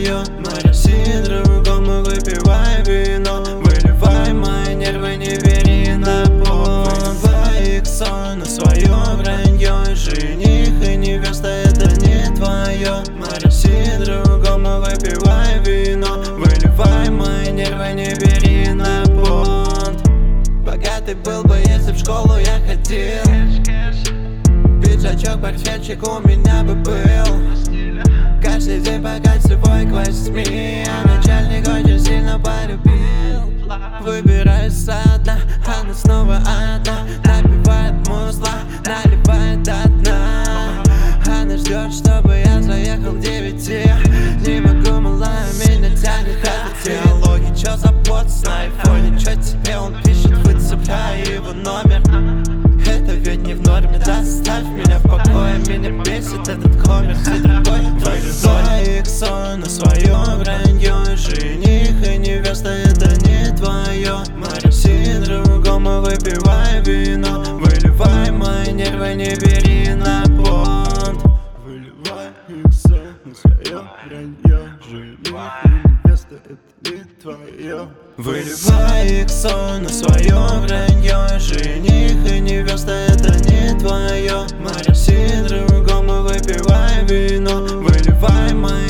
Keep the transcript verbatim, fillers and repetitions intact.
твое. Мороси другому, выпивай вино. Выливай мои нервы, не бери на понт. Выливай их сон на свое вранье. Жених и невеста, это не твое. Мороси другому, выпивай вино. Выливай мои нервы, не бери на понт. Богатый был бы, если в школу я ходил. Пиджачок, портфельчик у меня бы был. Каждый день пока свой к восьми. А начальник очень сильно полюбил. Выбираюсь со дна, она снова одна. Напивает музла, наливает до дна. Она ждет, чтобы я заехал к девяти. Не могу, малая, меня тянет от диалоги. Чё за бот на айфоне? Чё тебе он пишет, выцепляя его номер? Это ведь не в норме, доставь меня в покое. Меня бесит этот коммерс и другой. Выливай их сон на свое вранье. Жених и невеста, это не твое. Мороси другому, выпивай вино. Выливай мои нервы, не бери на понт. Выливай их сон на свое вранье. Жених и невеста, это не твое. Выливай их сон на свое вранье. Жених и невеста, это не твое. Мороси другому, выпивай вино. Выливай мои